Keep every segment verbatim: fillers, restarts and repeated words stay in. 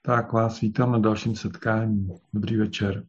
Tak vás vítám na dalším setkání. Dobrý večer.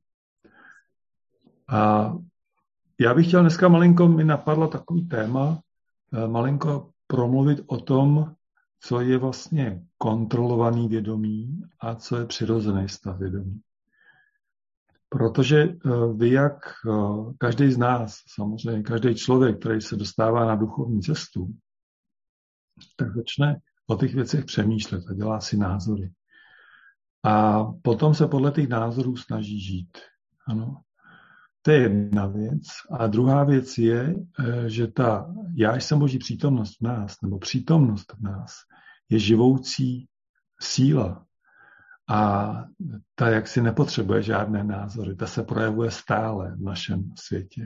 A já bych chtěl dneska malinko, mi napadlo takový téma, malinko promluvit o tom, co je vlastně kontrolovaný vědomí a co je přirozený stav vědomí. Protože vy, jak každý z nás, samozřejmě každý člověk, který se dostává na duchovní cestu, tak začne o těch věcech přemýšlet a dělá si názory. A potom se podle těch názorů snaží žít. Ano. To je jedna věc. A druhá věc je, že ta já jsem Boží přítomnost v nás, nebo přítomnost v nás, je živoucí síla. A ta jaksi nepotřebuje žádné názory. Ta se projevuje stále v našem světě.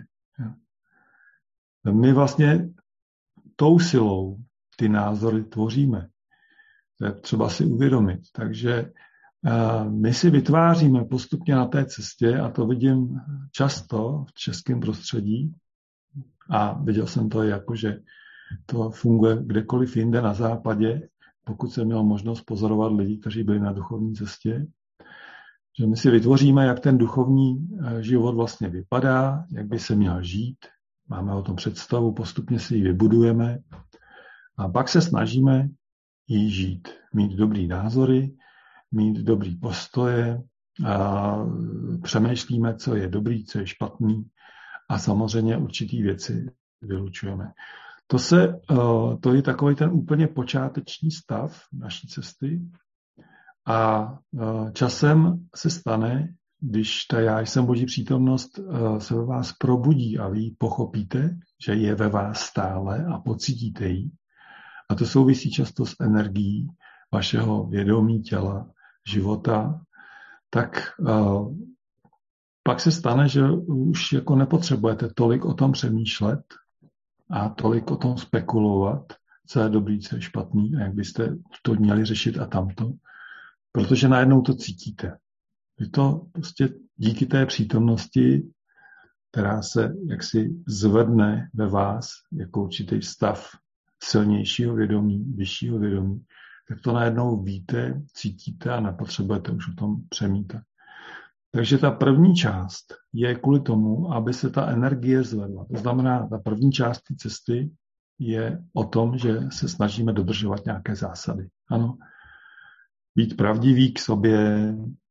My vlastně tou silou ty názory tvoříme. To je třeba si uvědomit. Takže my si vytváříme postupně na té cestě, a to vidím často v českém prostředí, a viděl jsem to jako, že to funguje kdekoliv jinde na západě, pokud jsem měl možnost pozorovat lidi, kteří byli na duchovní cestě, že my si vytvoříme, jak ten duchovní život vlastně vypadá, jak by se měl žít, máme o tom představu, postupně si ji vybudujeme a pak se snažíme ji žít, mít dobrý názory, mít dobrý postoje, a přemýšlíme, co je dobrý, co je špatný a samozřejmě určitý věci vylučujeme. To, se, to je takový ten úplně počáteční stav naší cesty a časem se stane, když ta já jsem Boží přítomnost se ve vás probudí a vy ji pochopíte, že je ve vás stále a pocítíte ji. A to souvisí často s energií vašeho vědomí, těla, života, tak uh, pak se stane, že už jako nepotřebujete tolik o tom přemýšlet a tolik o tom spekulovat, co je dobrý, co je špatný a jak byste to měli řešit a tamto, protože najednou to cítíte. Vy to prostě díky té přítomnosti, která se jaksi zvedne ve vás jako určitý stav silnějšího vědomí, vyššího vědomí, tak to najednou víte, cítíte a nepotřebujete už o tom přemítat. Takže ta první část je kvůli tomu, aby se ta energie zvedla. To znamená, ta první část té cesty je o tom, že se snažíme dodržovat nějaké zásady. Ano, být pravdivý k sobě,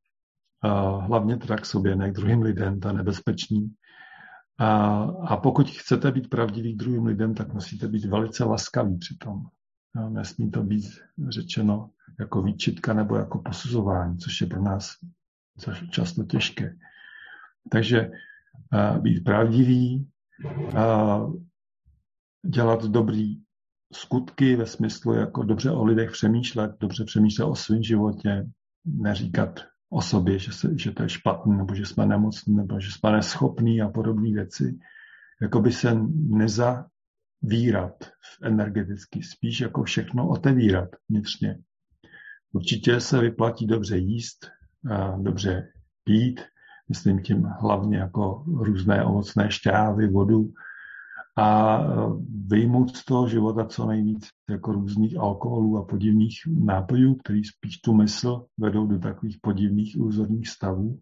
hlavně teda k sobě, ne k druhým lidem, to je nebezpečný. A, a pokud chcete být pravdiví k druhým lidem, tak musíte být velice laskaví přitom. No, nesmí to být řečeno jako výčitka nebo jako posuzování, což je pro nás často těžké. Takže uh, být pravdivý, uh, dělat dobrý skutky ve smyslu jako dobře o lidech přemýšlet, dobře přemýšlet o svém životě, neříkat o sobě, že, se, že to je špatný, nebo že jsme nemocní, nebo že jsme neschopní a podobné věci. Jakoby se neza vírat energeticky, spíš jako všechno otevírat vnitřně. Určitě se vyplatí dobře jíst, dobře pít, myslím tím hlavně jako různé ovocné šťávy, vodu a vyjmout z toho života co nejvíc jako různých alkoholů a podivných nápojů, který spíš tu mysl vedou do takových podivných iluzorních stavů.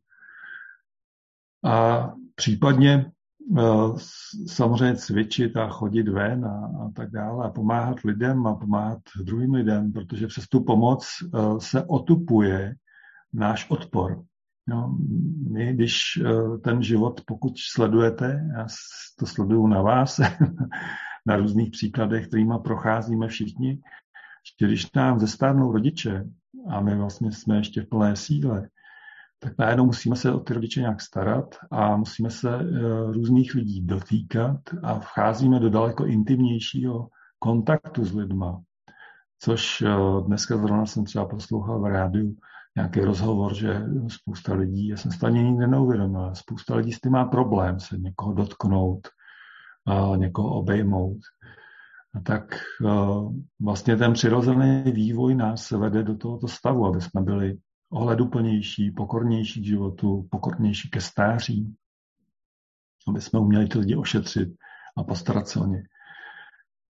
A případně samozřejmě cvičit a chodit ven a, a tak dále a pomáhat lidem a pomáhat druhým lidem, protože přes tu pomoc se otupuje náš odpor. No, my, když ten život, pokud sledujete, já to sleduju na vás, na různých příkladech, kterýma procházíme všichni, že když nám zestárnou rodiče a my vlastně jsme ještě v plné síle, tak najednou musíme se o ty rodiče nějak starat a musíme se různých lidí dotýkat a vcházíme do daleko intimnějšího kontaktu s lidma. Což dneska zrovna jsem třeba poslouchal v rádiu nějaký rozhovor, že spousta lidí, já jsem stejně nikdy neuvědomil, spousta lidí s tím má problém se někoho dotknout, a někoho obejmout. A tak vlastně ten přirozený vývoj nás vede do tohoto stavu, aby jsme byli ohleduplnější, pokornější k životu, pokornější ke stáří, aby jsme uměli ty lidi ošetřit a postarat se o ně.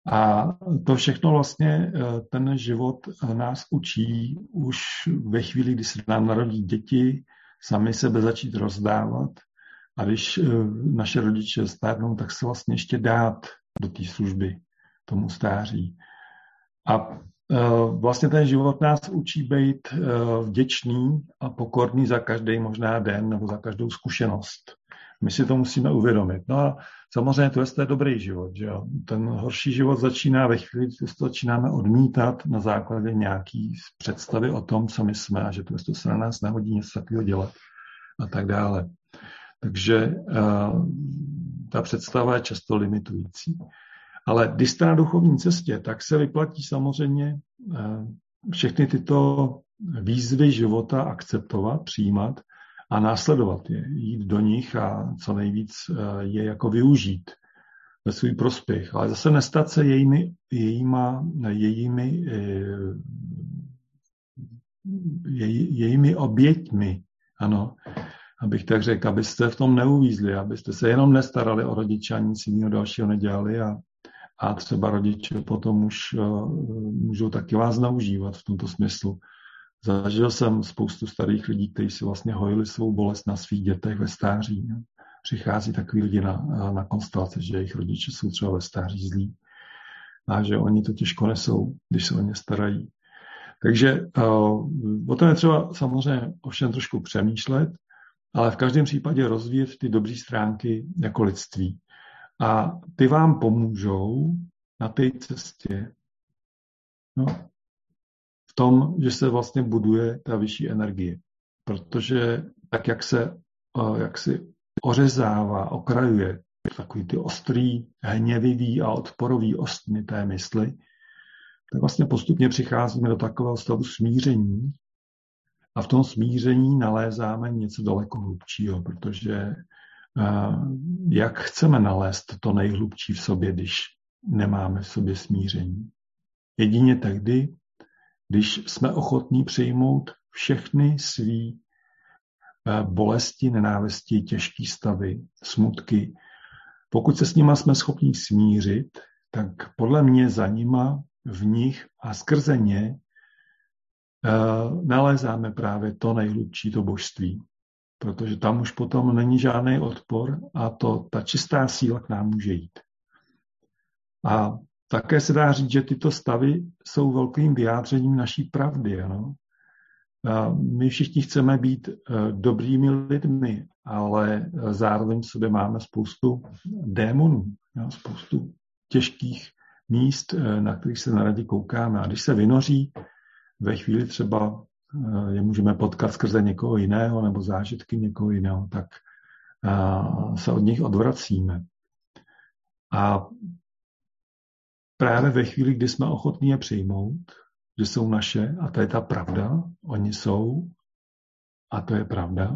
A to všechno vlastně ten život nás učí už ve chvíli, kdy se nám narodí děti, sami sebe začít rozdávat. A když naše rodiče stárnou, tak se vlastně ještě dát do té služby, tomu stáří. A vlastně ten život nás učí být vděčný a pokorný za každý možná den nebo za každou zkušenost. My si to musíme uvědomit. No a samozřejmě to je dobrý život. Že jo? Ten horší život začíná ve chvíli, kdy to začínáme odmítat na základě nějaký představy o tom, co my jsme a že to, to se na nás nehodí něco takového dělat a tak dále. Takže uh, ta představa je často limitující. Ale když jste na duchovní cestě, tak se vyplatí samozřejmě uh, všechny tyto výzvy života akceptovat, přijímat a následovat je, jít do nich a co nejvíc uh, je jako využít ve svůj prospěch. Ale zase nestat se jejími, jejíma, jejími, uh, jej, jejími oběťmi, ano, abych tak řekl, abyste v tom neuvízli, abyste se jenom nestarali o rodiče a nic jiného dalšího nedělali a, a třeba rodiče potom už uh, můžou taky vás naužívat v tomto smyslu. Zažil jsem spoustu starých lidí, kteří si vlastně hojili svou bolest na svých dětech ve stáří. Ne? Přichází takový lidi na, na konstelace, že jejich rodiče jsou třeba ve stáří zlí a že oni to těžko nesou, když se o ně starají. Takže uh, o tom je třeba samozřejmě ovšem trošku přemýšlet, ale v každém případě rozvíjet ty dobré stránky jako lidství. A ty vám pomůžou na té cestě no, v tom, že se vlastně buduje ta vyšší energie. Protože tak, jak se jak si ořezává, okrajuje takový ty ostrý, hněvivý a odporový ostny té mysli, tak vlastně postupně přicházíme do takového stavu smíření, a v tom smíření nalézáme něco daleko hlubšího, protože uh, jak chceme nalézt to nejhlubší v sobě, když nemáme v sobě smíření? Jedině tehdy, když jsme ochotní přijmout všechny svý uh, bolesti, nenávisti, těžké stavy, smutky. Pokud se s nima jsme schopni smířit, tak podle mě za nima, v nich a skrze ně Uh, nalézáme právě to nejhlubší, to božství. Protože tam už potom není žádný odpor a to, ta čistá síla k nám může jít. A také se dá říct, že tyto stavy jsou velkým vyjádřením naší pravdy. Ano? Uh, my všichni chceme být uh, dobrými lidmi, ale zároveň v sobě máme spoustu démonů, jo? Spoustu těžkých míst, uh, na kterých se naradí koukáme. A když se vynoří, ve chvíli třeba je můžeme potkat skrze někoho jiného nebo zážitky někoho jiného, tak se od nich odvracíme. A právě ve chvíli, kdy jsme ochotní je přijmout, že jsou naše, a to je ta pravda, oni jsou, a to je pravda,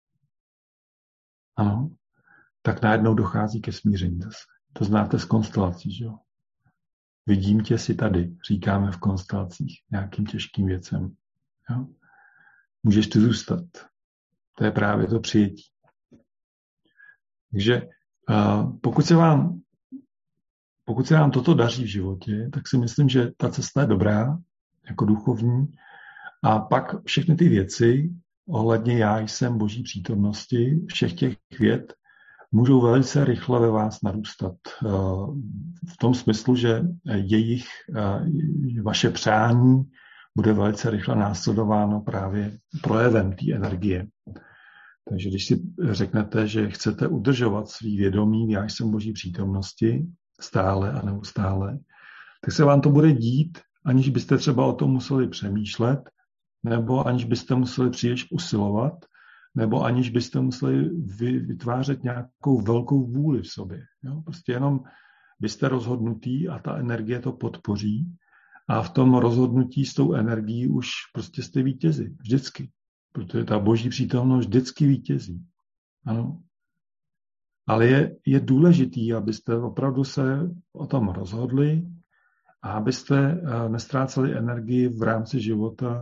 ano, tak najednou dochází ke smíření zase. To znáte z konstelací, že jo? Vidím tě si tady, říkáme v konstelacích, nějakým těžkým věcem. Jo? Můžeš tu zůstat. To je právě to přijetí. Takže uh, pokud se vám pokud se vám toto daří v životě, tak si myslím, že ta cesta je dobrá, jako duchovní. A pak všechny ty věci ohledně já jsem Boží přítomnosti, všech těch věd, můžou velice rychle ve vás narůstat. V tom smyslu, že jejich, vaše přání bude velice rychle následováno právě projevem té energie. Takže když si řeknete, že chcete udržovat svý vědomí, já jsem Boží přítomnosti, stále a neustále, tak se vám to bude dít, aniž byste třeba o tom museli přemýšlet, nebo aniž byste museli příliš usilovat, nebo aniž byste museli vytvářet nějakou velkou vůli v sobě. Jo? Prostě jenom byste rozhodnutí a ta energie to podpoří a v tom rozhodnutí s tou energií už prostě jste vítězi. Vždycky. Protože ta Boží přítomnost vždycky vítězí. Ano. Ale je, je důležitý, abyste opravdu se o tom rozhodli a abyste nestráceli energii v rámci života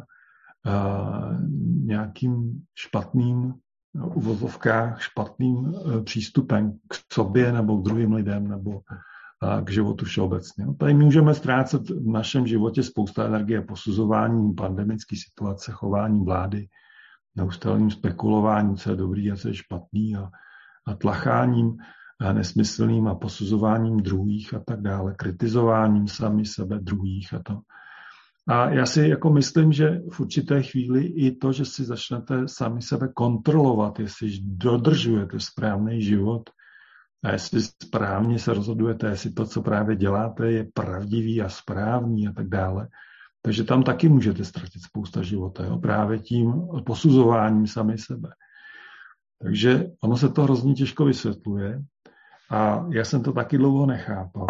nějakým špatným uvozovkách, špatným přístupem k sobě nebo k druhým lidem nebo k životu všeobecně. Tady můžeme ztrácet v našem životě spousta energie posuzováním pandemické situace, chováním vlády, neustálým spekulováním, co je dobrý a co je špatný a, a tlacháním a nesmyslným a posuzováním druhých a tak dále, kritizováním sami sebe druhých a to. A já si jako myslím, že v určité chvíli i to, že si začnete sami sebe kontrolovat, jestli dodržujete správný život a jestli správně se rozhodujete, jestli to, co právě děláte, je pravdivý a správný a tak dále. Takže tam taky můžete ztratit spousta života, jo? Právě tím posuzováním sami sebe. Takže ono se to hrozně těžko vysvětluje a já jsem to taky dlouho nechápal.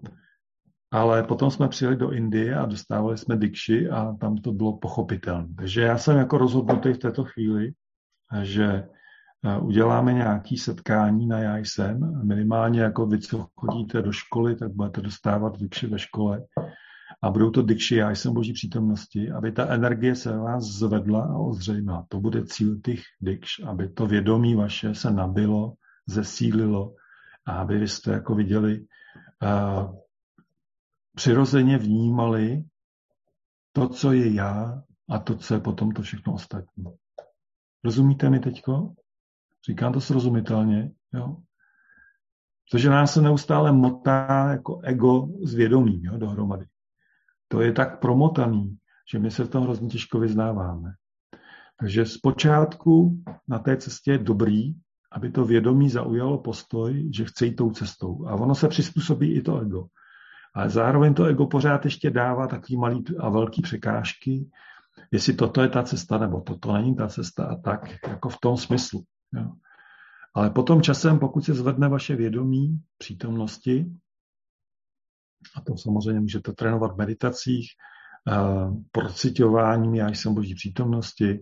Ale potom jsme přijeli do Indie a dostávali jsme dikši a tam to bylo pochopitelné. Takže já jsem jako rozhodnutý v této chvíli, že uděláme nějaké setkání na já jsem. Minimálně jako vy, co chodíte do školy, tak budete dostávat dikši ve škole. A budou to dikši já jsem Boží přítomnosti, aby ta energie se vás zvedla a ozřejmila. To bude cíl těch dikš, aby to vědomí vaše se nabilo, zesílilo a aby vy jste jako viděli, uh, přirozeně vnímali to, co je já a to, co je potom to všechno ostatní. Rozumíte mi teďko? Říkám to srozumitelně, jo? Protože nás se neustále motá jako ego s vědomím, jo, dohromady. To je tak promotaný, že my se v tom hrozně těžko vyznáváme. Takže zpočátku na té cestě je dobrý, aby to vědomí zaujalo postoj, že chce jít tou cestou. A ono se přizpůsobí i to ego. Ale zároveň to ego pořád ještě dává takový malý a velký překážky, jestli toto je ta cesta, nebo toto není ta cesta a tak, jako v tom smyslu. Jo. Ale potom časem, pokud se zvedne vaše vědomí přítomnosti, a to samozřejmě můžete trénovat v meditacích, procitováním já jsem Boží přítomnosti,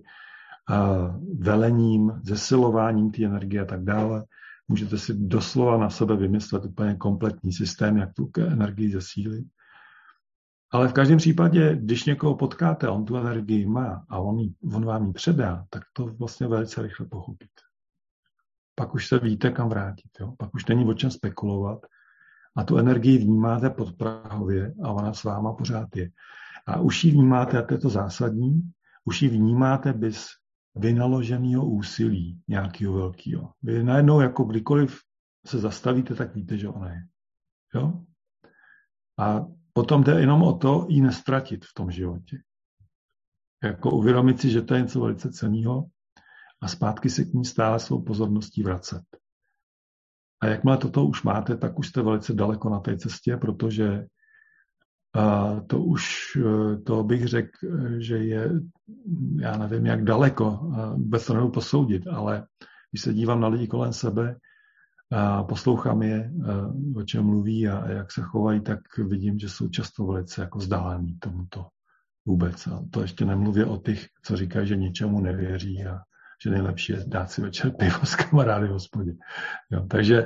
velením, zesilováním té energie a tak dále, můžete si doslova na sebe vymyslet úplně kompletní systém, jak tu energii zesílit. Ale v každém případě, když někoho potkáte, on tu energii má a on, jí, on vám ji předá, tak to vlastně velice rychle pochopíte. Pak už se víte, kam vrátit. Jo? Pak už není o čem spekulovat a tu energii vnímáte podprahově a ona s váma pořád je. A už ji vnímáte, a to je to zásadní, už ji vnímáte bez vynaloženého úsilí nějakého velkého. Vy najednou, jako kdykoliv se zastavíte, tak víte, že ona je. Jo? A potom jde jenom o to, ji nestratit v tom životě. Jako uvědomit si, že to je něco velice cenného a zpátky se k ní stále svou pozorností vracet. A jakmile toto už máte, tak už jste velice daleko na té cestě, protože a to už, to bych řekl, že je, já nevím, jak daleko, vůbec to nebudu posoudit, ale když se dívám na lidi kolem sebe, a poslouchám je, o čem mluví a jak se chovají, tak vidím, že jsou často velice jako vzdálení tomuto vůbec. A to ještě nemluvě o těch, co říkají, že ničemu nevěří a že nejlepší je dát si večer pivo s kamarády v hospodě. Jo, takže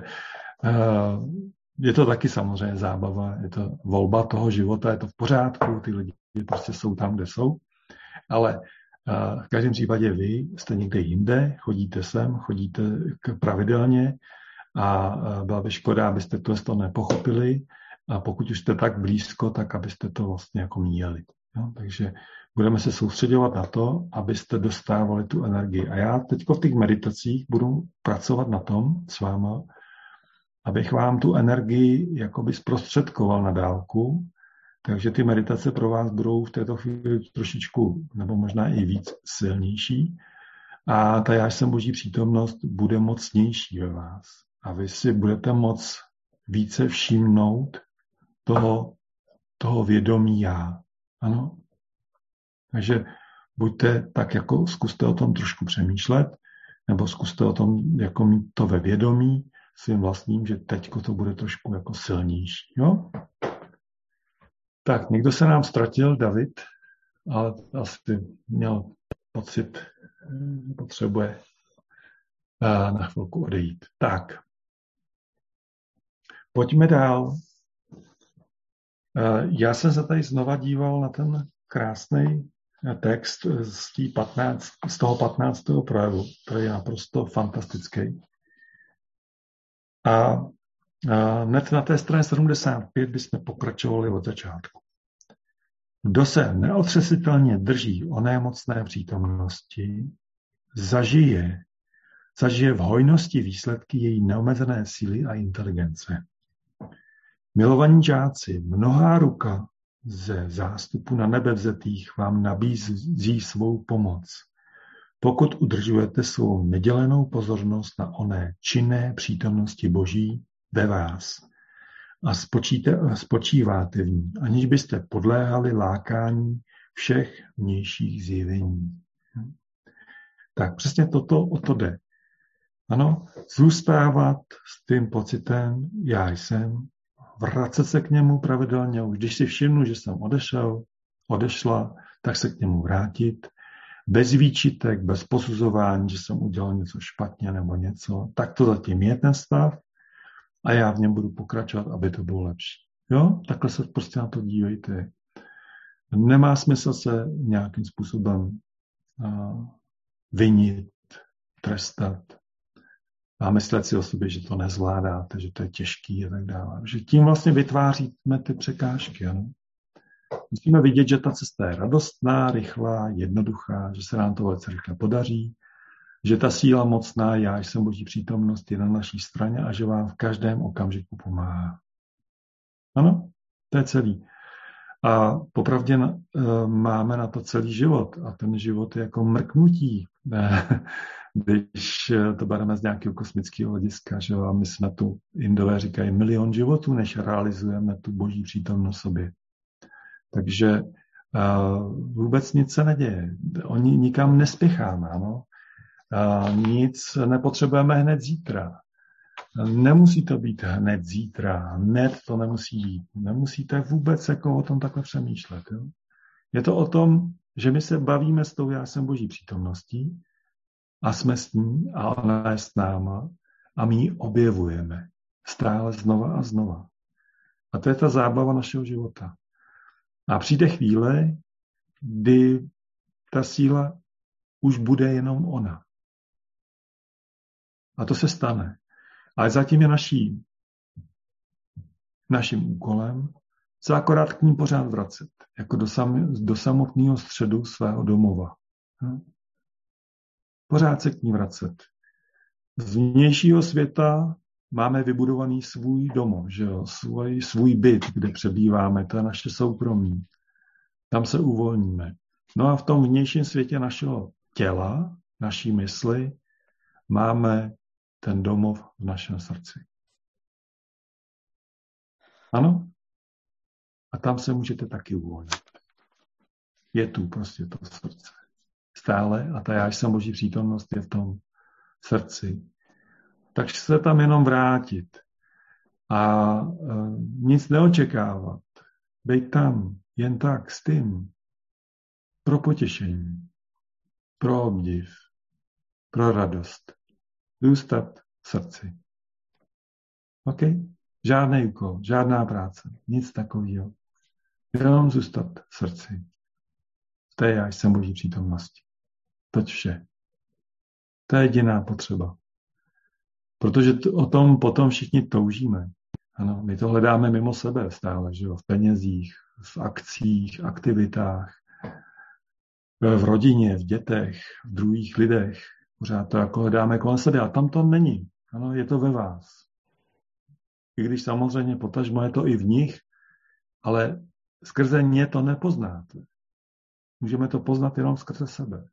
je to taky samozřejmě zábava, je to volba toho života, je to v pořádku, ty lidi prostě jsou tam, kde jsou, ale v každém případě vy jste někde jinde, chodíte sem, chodíte pravidelně a byla by škoda, abyste to nepochopili a pokud už jste tak blízko, tak abyste to vlastně jako měli. No, takže budeme se soustředovat na to, abyste dostávali tu energii. A já teď v těch meditacích budu pracovat na tom s váma, abych vám tu energii jakoby zprostředkoval na dálku, takže ty meditace pro vás budou v této chvíli trošičku, nebo možná i víc silnější a ta já jsem Boží přítomnost bude mocnější ve vás. A vy si budete moc více všimnout toho, toho vědomí já. Ano? Takže buďte tak, jako zkuste o tom trošku přemýšlet, nebo zkuste o tom, jako mít to ve vědomí, svým vlastním, že teďko to bude trošku jako silnější. Jo? Tak, někdo se nám ztratil, David, ale asi měl pocit, že potřebuje na chvilku odejít. Tak, pojďme dál. Já jsem se tady znova díval na ten krásný text z, patnáct, z toho patnáctého projevu, který je naprosto fantastický. A hned na té straně sedmdesát pět bychom pokračovali od začátku. Kdo se neotřesitelně drží oné mocné přítomnosti, zažije, zažije v hojnosti výsledky její neomezené síly a inteligence. Milovaní žáci, mnohá ruka ze zástupu na nebe vzetých vám nabízí svou pomoc, pokud udržujete svou nedělenou pozornost na oné činné přítomnosti Boží ve vás a spočíte, spočíváte v ní, aniž byste podléhali lákání všech vnějších zjevení. Tak přesně toto o to jde. Ano, zůstávat s tím pocitem, já jsem, vracet se k němu pravidelně, už když si všimnu, že jsem odešel, odešla, tak se k němu vrátit, bez výčitek, bez posuzování, že jsem udělal něco špatně nebo něco, tak to zatím je ten stav a já v něm budu pokračovat, aby to bylo lepší. Jo? Takhle se prostě na to dívejte. Nemá smysl se nějakým způsobem uh, vinit, trestat a myslet si o sobě, že to nezvládáte, že to je těžký a tak dále. Že tím vlastně vytváříme ty překážky. Ano? Musíme vidět, že ta cesta je radostná, rychlá, jednoduchá, že se nám to velice rychle podaří, že ta síla mocná, já jsem Boží přítomnost, je na naší straně a že vám v každém okamžiku pomáhá. Ano, to je celý. A popravdě máme na to celý život a ten život je jako mrknutí, když to bereme z nějakého kosmického hlediska, že a my jsme tu, Indové říkají, milion životů, než realizujeme tu Boží přítomnost sobě. Takže uh, vůbec nic se neděje. Oni nikam nespěcháme, ano. Uh, nic nepotřebujeme hned zítra. Nemusí to být hned zítra, hned to nemusí být. Nemusíte vůbec jako o tom takhle přemýšlet. Jo? Je to o tom, že my se bavíme s tou já jsem Boží přítomností a jsme s ní a ona je s náma a my ji objevujeme stále znova a znova. A to je ta zábava našeho života. A přijde chvíle, kdy ta síla už bude jenom ona. A to se stane. Ale zatím je naší, naším úkolem se akorát k ní pořád vracet, jako do, sam, do samotného středu svého domova. Hm? Pořád se k ní vracet. Z vnějšího světa máme vybudovaný svůj domov, že jo? Svůj, svůj byt, kde přebýváme, to je naše soukromí. Tam se uvolníme. No a v tom vnějším světě našeho těla, naší mysli, máme ten domov v našem srdci. Ano? A tam se můžete taky uvolnit. Je tu prostě to srdce. Stále a ta já jsem Boží přítomnost je v tom srdci. Takže se tam jenom vrátit a e, nic neočekávat. Bejt tam jen tak s tím pro potěšení, pro obdiv, pro radost. Zůstat v srdci. OK? Žádný úkol, žádná práce, nic takového. Jenom zůstat v srdci. To je já jsem Boží přítomnosti. Toť vše. To je jediná potřeba. Protože t- o tom potom všichni toužíme. Ano, my to hledáme mimo sebe stále, že jo? V penězích, v akcích, aktivitách, v rodině, v dětech, v druhých lidech. Pořád to jako hledáme kolem sebe a tam to není. Ano, je to ve vás. I když samozřejmě potažmo je to i v nich, ale skrze ně to nepoznáte. Můžeme to poznat jenom skrze sebe.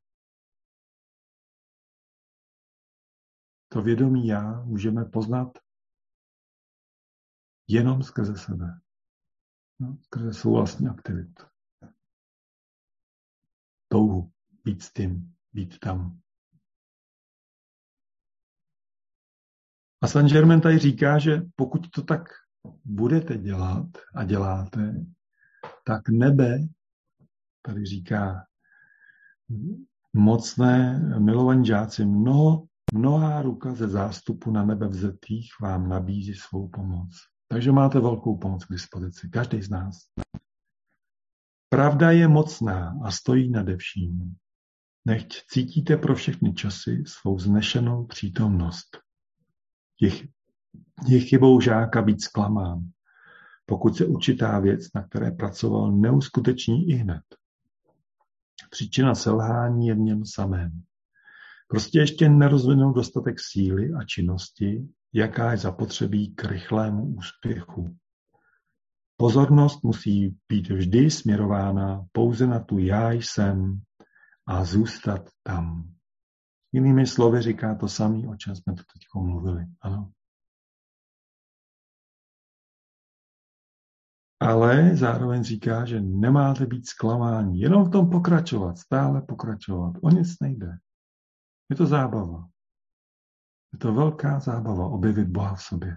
To vědomí já můžeme poznat jenom skrze sebe. No, skrze svou vlastní aktivitu. Touhu být s tím, být tam. A Saint Germain tady říká, že pokud to tak budete dělat a děláte, tak nebe, tady říká, mocné milovaní žáci, mnoho, mnohá ruka ze zástupu na nebe vzetých vám nabízí svou pomoc. Takže máte velkou pomoc k dispozici, každý z nás. Pravda je mocná a stojí nade vším. Nechť cítíte pro všechny časy svou znešenou přítomnost. Těch Je chybou žáka být zklamán, pokud se určitá věc, na které pracoval, neuskuteční ihned. Příčina selhání je v něm samém. Prostě ještě nerozvinul dostatek síly a činnosti, jaká je zapotřebí k rychlému úspěchu. Pozornost musí být vždy směrována pouze na tu já jsem a zůstat tam. Jinými slovy říká to samé, o čem jsme to teď mluvili. Ano. Ale zároveň říká, že nemáte být zklamáni, jenom v tom pokračovat, stále pokračovat. O nic nejde. Je to zábava. Je to velká zábava objevit Boha v sobě.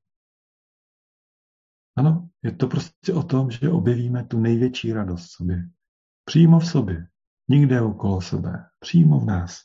Ano, je to prostě o tom, že objevíme tu největší radost v sobě. Přímo v sobě. Nikde okolo sebe. Přímo v nás.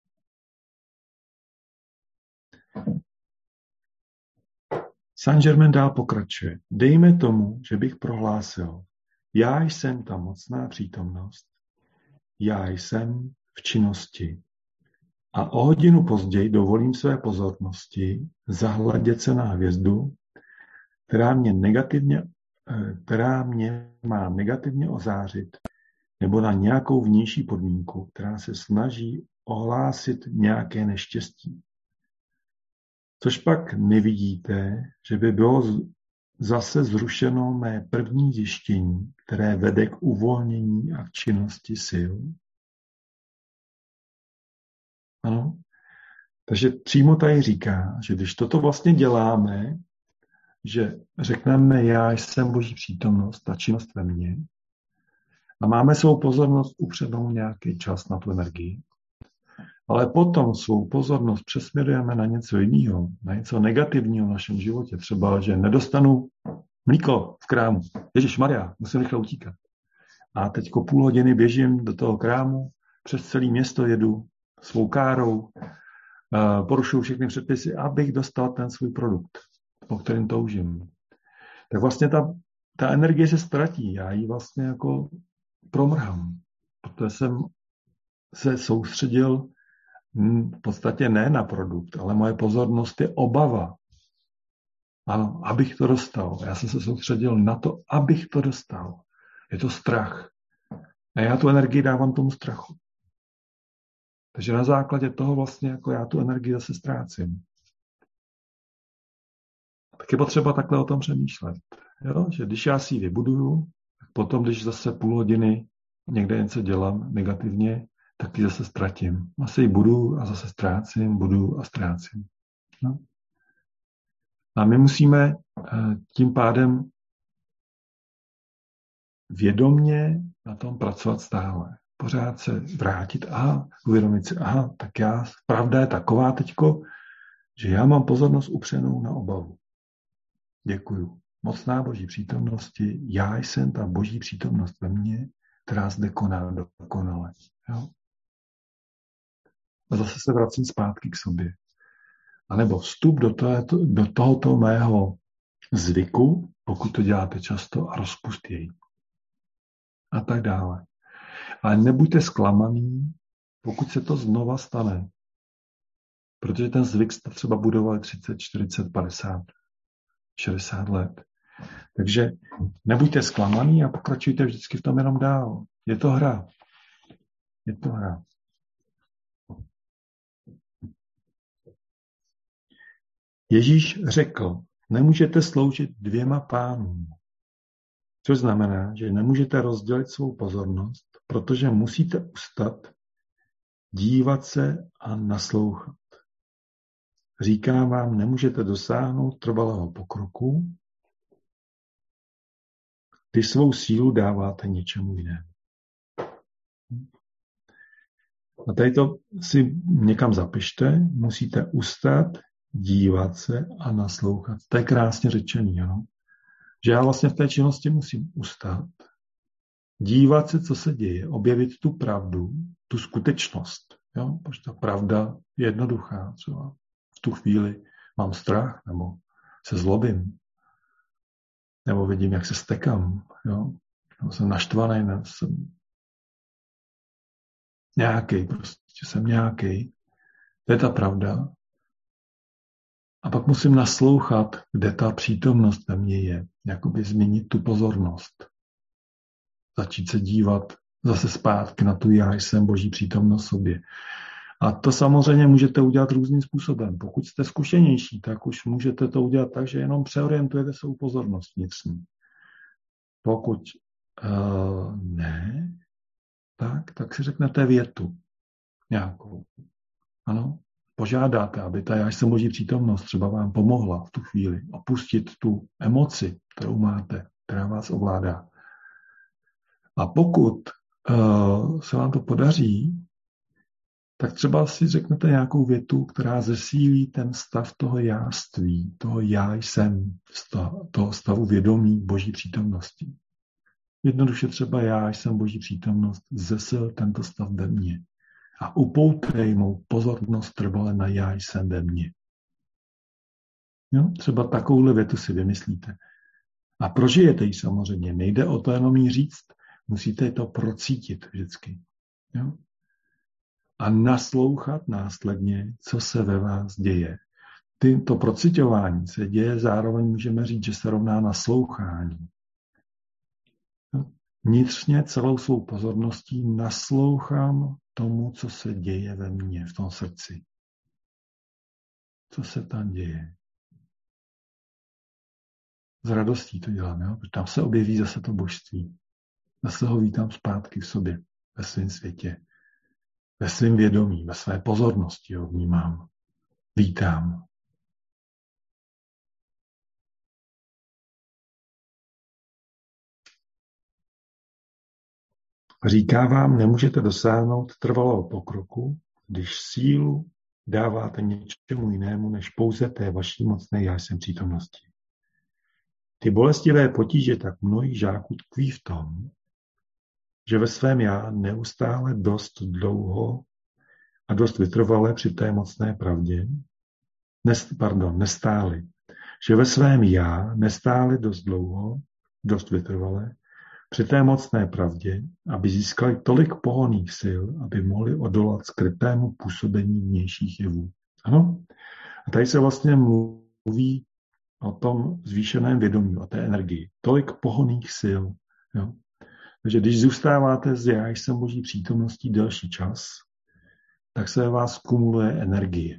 Saint-Germain dál pokračuje. Dejme tomu, že bych prohlásil, já jsem ta mocná přítomnost, já jsem v činnosti a o hodinu později dovolím své pozornosti zahledět se na hvězdu, která mě, negativně, která mě má negativně ozářit, nebo na nějakou vnější podmínku, která se snaží ohlásit nějaké neštěstí. Což pak nevidíte, že by bylo zase zrušeno mé první zjištění, které vede k uvolnění a k činnosti sil. Ano. Takže přímo tady říká, že když toto vlastně děláme, že řekneme, já jsem Boží přítomnost, ta činnost ve mně, a máme svou pozornost upřednou nějaký čas na tu energii, ale potom svou pozornost přesměrujeme na něco jiného, na něco negativního v našem životě. Třeba, že nedostanu mlíko v krámu. Ježišmarja, musím rychle utíkat. A teďko půl hodiny běžím do toho krámu, přes celé město jedu svou károu, porušuju všechny předpisy, abych dostal ten svůj produkt, po kterém toužím. Tak vlastně ta, ta energie se ztratí. Já ji vlastně jako promrhám, protože jsem se soustředil v podstatě ne na produkt, ale moje pozornost je obava. Ano, abych to dostal. Já jsem se soustředil na to, abych to dostal. Je to strach. A já tu energii dávám tomu strachu. Takže na základě toho vlastně jako já tu energii zase ztrácím. Tak je potřeba takhle o tom přemýšlet. Jo? Že když já si ji vybuduju, tak potom, když zase půl hodiny někde něco dělám negativně, tak ji zase ztratím. Zase ji budu a zase ztrácím, budu a ztrácím. No. A my musíme tím pádem vědomně na tom pracovat stále. Pořád se vrátit, aha, uvědomit si, aha, tak já, pravda je taková teďko, že já mám pozornost upřenou na obavu. Děkuju. Mocná Boží přítomnosti, já jsem ta Boží přítomnost ve mně, která zde koná dokonale. Jo? A zase se vracím zpátky k sobě. A nebo vstup do, tohoto, do tohoto mého zvyku, pokud to děláte často, a rozpust jej. A tak dále. Ale nebuďte zklamaný, pokud se to znova stane. Protože ten zvyk jste třeba budovali třicet, čtyřicet, padesát, šedesát let. Takže nebuďte zklamaný a pokračujte vždycky v tom jenom dál. Je to hra. Je to hra. Ježíš řekl, nemůžete sloužit dvěma pánům. Což znamená, že nemůžete rozdělit svou pozornost, protože musíte ustat, dívat se a naslouchat. Říkám vám, nemůžete dosáhnout trvalého pokroku, když svou sílu dáváte něčemu jinému. A tady to si někam zapište, musíte ustat, dívat se a naslouchat. To je krásně řečený, ano? Že já vlastně v té činnosti musím ustat, dívat se, co se děje, objevit tu pravdu, tu skutečnost. Jo? Protože ta pravda je jednoduchá. Třeba v tu chvíli mám strach, nebo se zlobím, nebo vidím, jak se stekám, jo? Nebo jsem naštvaný, nebo jsem nějaký, prostě jsem nějaký. To je ta pravda. A pak musím naslouchat, kde ta přítomnost ve mně je. Jakoby změnit tu pozornost. Začít se dívat zase zpátky na tu já jsem Boží přítomnost sobě. A to samozřejmě můžete udělat různým způsobem. Pokud jste zkušenější, tak už můžete to udělat tak, že jenom přeorientujete svou pozornost vnitřní. Pokud uh, ne, tak, tak si řeknete větu nějakou. Ano, požádáte, aby ta já jsem Boží přítomnost třeba vám pomohla v tu chvíli opustit tu emoci, kterou máte, která vás ovládá. A pokud uh, se vám to podaří, tak třeba si řeknete nějakou větu, která zesílí ten stav toho jáství, toho já jsem, toho stavu vědomí Boží přítomnosti. Jednoduše třeba já jsem Boží přítomnost, zesil tento stav ve mně a upoutej mou pozornost trvale na já jsem ve mně. Jo? Třeba takovouhle větu si vymyslíte. A prožijete ji samozřejmě. Nejde o to jenom jí říct, musíte to procítit vždycky. Jo? A naslouchat následně, co se ve vás děje. To prociťování se děje, zároveň můžeme říct, že se rovná naslouchání. Vnitřně celou svou pozorností naslouchám tomu, co se děje ve mně, v tom srdci. Co se tam děje. S radostí to dělám, jo? Protože tam se objeví zase to božství. Zase ho vítám zpátky v sobě, ve svém světě. Ve svém vědomí, ve své pozornosti ho vnímám. Vítám. Říká vám, nemůžete dosáhnout trvalého pokroku, když sílu dáváte něčemu jinému, než pouze té vaší mocné já jsem přítomnosti. Ty bolestivé potíže tak mnohých žáků tkví v tom, že ve svém já neustále dost dlouho a dost vytrvale při té mocné pravdě, nest, pardon, nestáli, že ve svém já nestáli dost dlouho, dost vytrvale, při té mocné pravdě, aby získali tolik pohonných sil, aby mohli odolat skrytému působení vnějších jevů. Ano? A tady se vlastně mluví o tom zvýšeném vědomí, o té energii. Tolik pohonných sil. Jo? Takže když zůstáváte z já jsem Boží přítomností delší čas, tak se vás kumuluje energie.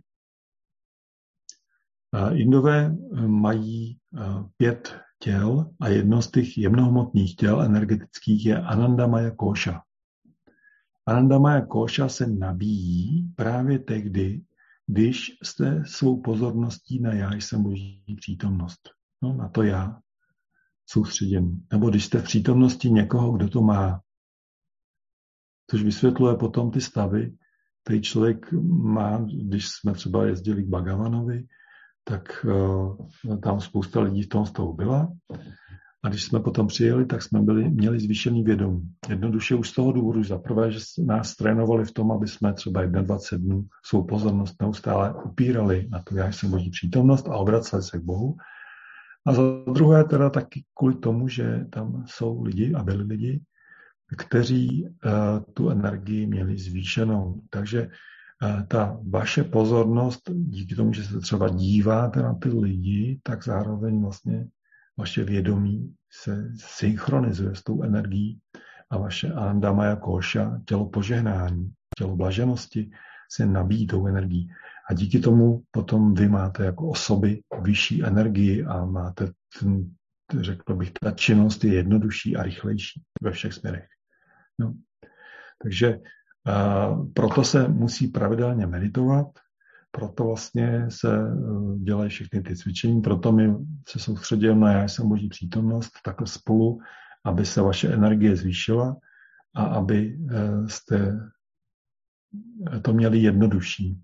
Indové mají pět těl a jedno z těch jemnohmotných těl energetických je Anandamaya Kóša. Anandamaya Kóša se nabíjí právě tehdy, když jste svou pozorností na já jsem Boží přítomnost. No, na to já soustředěný. Nebo když jste v přítomnosti někoho, kdo to má. Což vysvětluje potom ty stavy, který člověk má, když jsme třeba jezdili k Bhagavanovi, tak uh, tam spousta lidí v tom stavu byla. A když jsme potom přijeli, tak jsme byli, měli zvýšený vědomí. Jednoduše už z toho důvodu, za prvé, že nás trénovali v tom, aby jsme třeba dvacet jedna dnů svou pozornost neustále upírali na to já jsem Boží přítomnost a obraceli se k Bohu. A za druhé teda taky kvůli tomu, že tam jsou lidi a byli lidi, kteří uh, tu energii měli zvýšenou. Takže uh, ta vaše pozornost, díky tomu, že se třeba díváte na ty lidi, tak zároveň vlastně vaše vědomí se synchronizuje s tou energií a vaše Anandamaya Kóša, tělo požehnání, tělo blaženosti, se nabíjí tou energií. A díky tomu potom vy máte jako osoby vyšší energii a máte, ten, řekl bych, ta činnost je jednodušší a rychlejší ve všech směrech. No. Takže uh, proto se musí pravidelně meditovat, proto vlastně se uh, dělají všechny ty cvičení, proto my se soustředíme na já jsem Boží přítomnost takhle spolu, aby se vaše energie zvýšila a aby uh, jste to měli jednodušší.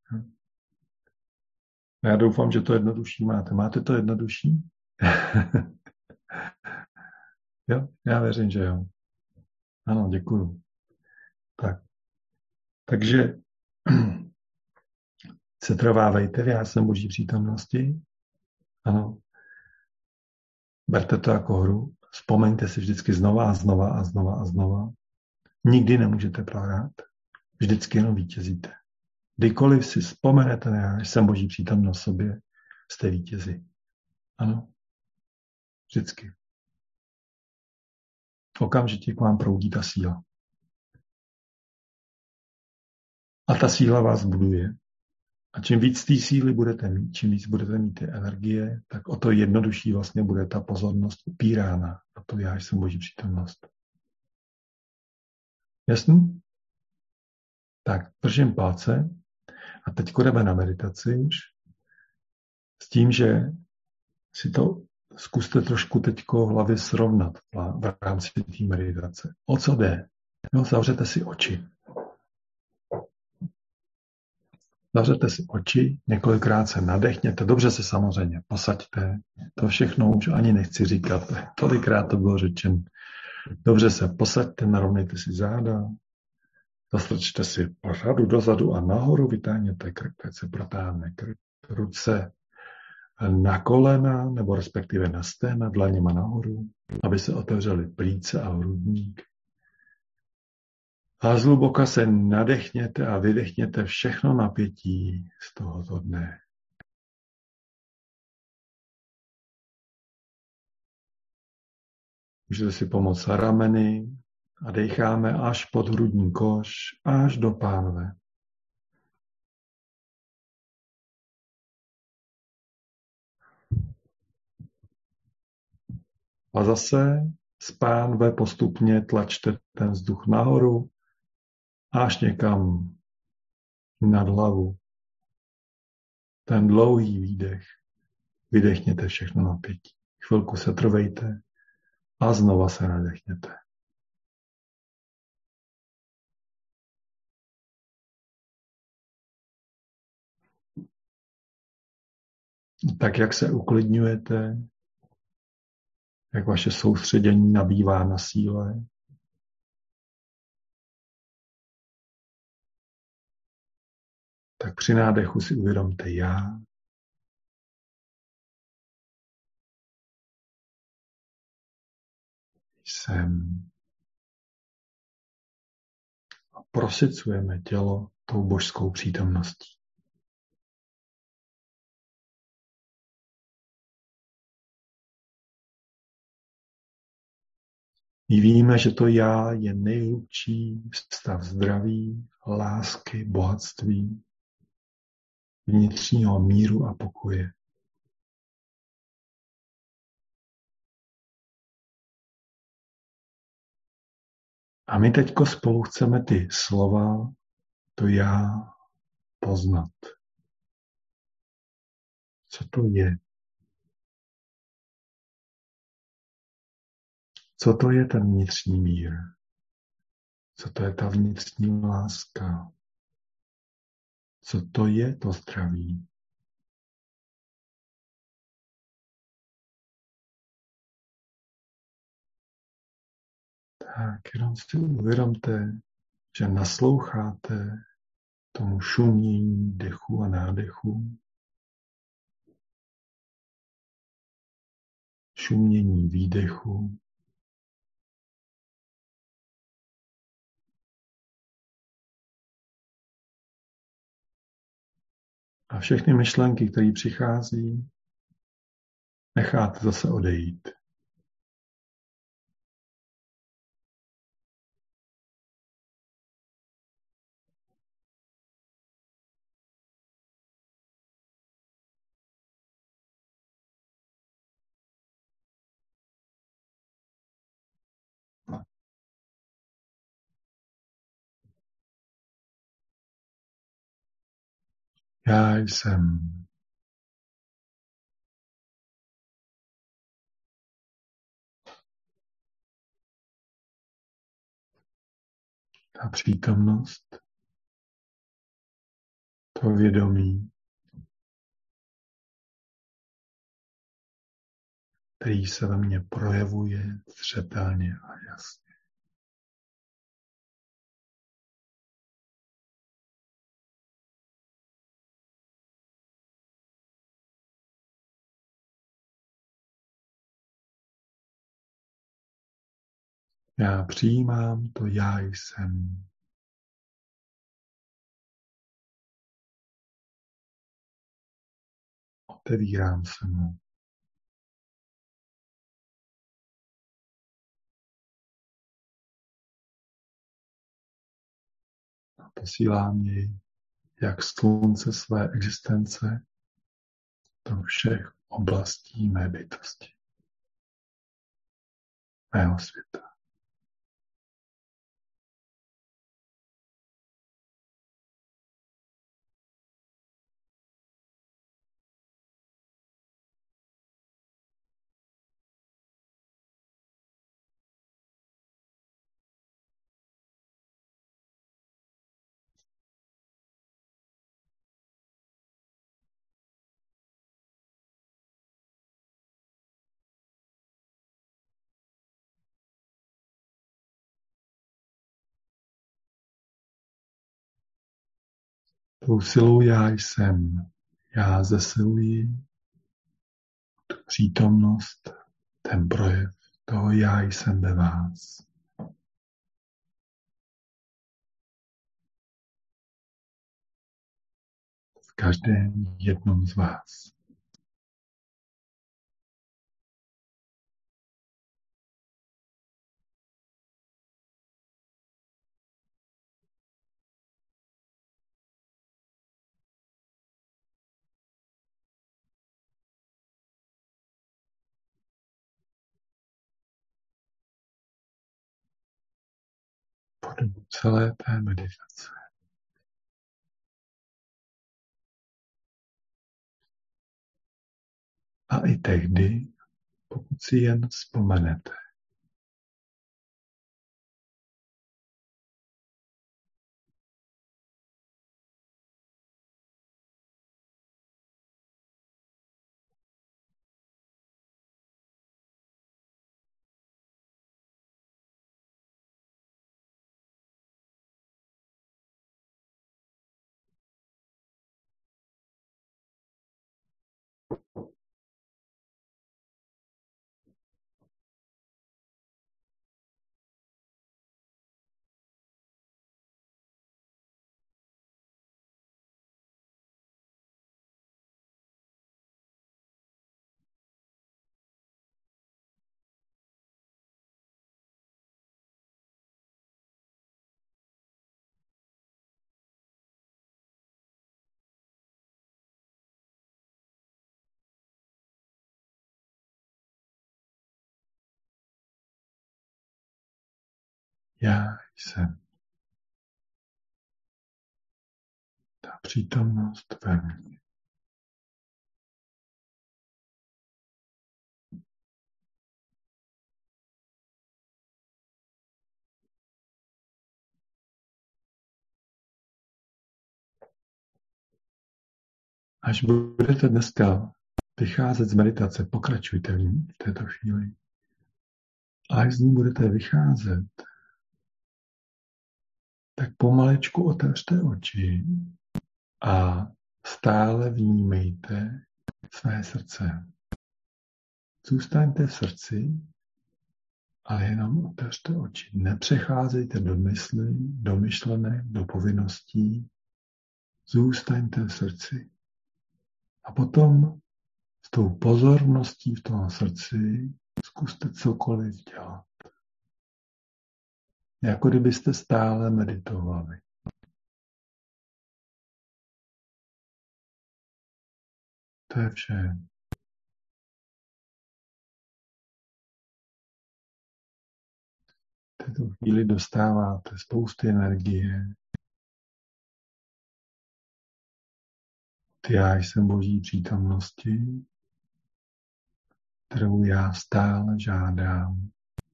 Já doufám, že to jednodušší máte. Máte to jednodušší? Jo, já věřím, že jo. Ano, děkuju. Tak. Takže se trvávejte v já jsem Boží přítomnosti. Ano. Berte to jako hru. Vzpomeňte si vždycky znova a znova a znova a znova. Nikdy nemůžete prohrát. Vždycky jenom vítězíte. Kdykoliv si vzpomenete na já jsem Boží přítomnost sobě, jste vítězi. Ano, vždycky. Okamžitě k vám proudí ta síla. A ta síla vás buduje. A čím víc té síly budete mít, čím víc budete mít ty energie, tak o to jednodušší vlastně bude ta pozornost upírána. A to já jsem Boží přítomnost. Jasný? Tak, držím palce a teď jdeme na meditaci už. S tím, že si to zkuste trošku teďko v hlavě srovnat v rámci té meditace. O co jde? No, zavřete si oči. Zavřete si oči, několikrát se nadechněte, dobře se samozřejmě posaďte. To všechno už ani nechci říkat, tolikrát to bylo řečeno. Dobře se posaďte, narovnejte si záda, zastrčte si pořadu dozadu a nahoru, vytáhněte krk, teď se protáhne krk, ruce na kolena, nebo respektive na sténa, dlaněma nahoru, aby se otevřely plíce a hrudník. A zhluboka se nadechněte a vydechněte všechno napětí z tohoto dne. Můžete si pomoct rameny a decháme až pod hrudní koš, až do pánve. A zase z pánve postupně tlačte ten vzduch nahoru, až někam nad hlavu. Ten dlouhý výdech. Vydechněte všechno napětí. Chvilku se trvejte a znova se nadechněte. Tak, jak se uklidňujete, jak vaše soustředění nabývá na síle, tak při nádechu si uvědomte já. Jsem. A prosycujeme tělo tou božskou přítomností. My víme, že to já je nejhlubší stav zdraví, lásky, bohatství, vnitřního míru a pokoje. A my teďko spolu chceme ty slova, to já, poznat. Co to je? Co to je ten vnitřní mír? Co to je ta vnitřní láska? Co to je to zdraví? Tak jenom si uvědomte, že nasloucháte tomu šumění dechu a nádechu, šumění výdechu, a všechny myšlenky, které přichází, necháte zase odejít. Já jsem. Ta přítomnost, to vědomí, který se ve mně projevuje zřetelně a jasně. Já přijímám to já jsem. otevírám se mu. A posílám jej jak slunce své existence do všech oblastí mé bytosti, mého světa. Tou silou já jsem. Já zesiluji tu přítomnost, ten projev toho já jsem ve vás. V každém jednom z vás. Po dobu celé té meditace. A i tehdy, pokud si jen vzpomenete. Já jsem. Ta přítomnost ve mně. Až budete dneska vycházet z meditace, pokračujte v ní v této chvíli. A až z ní budete vycházet, tak pomalečku otevřte oči a stále vnímejte své srdce. Zůstaňte v srdci, ale jenom otevřte oči. Nepřecházejte do mysli, do myšlenek, do povinností. Zůstaňte v srdci. A potom s tou pozorností v tom srdci zkuste cokoliv dělat. Jako kdybyste stále meditovali. To je vše. V této chvíli dostáváte spousty energie. Ty já jsem Boží přítomnosti, kterou já stále žádám,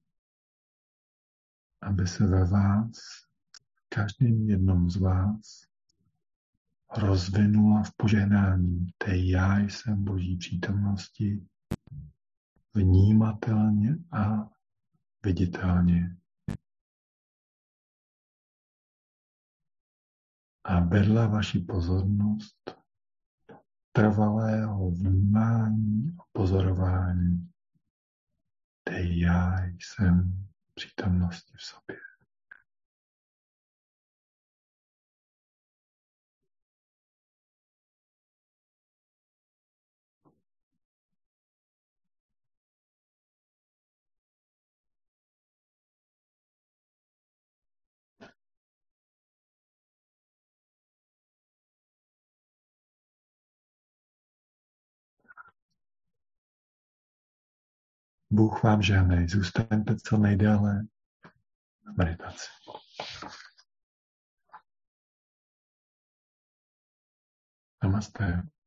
aby se ve vás, každým jednom z vás, rozvinula v požehnání té já jsem Boží přítomnosti vnímatelně a viditelně. A vedla vaši pozornost trvalého vnímání a pozorování té já jsem přítomnosti v sobě. Bůh vám žehnej. Zůstaňte co nejdéle v meditaci. Namaste.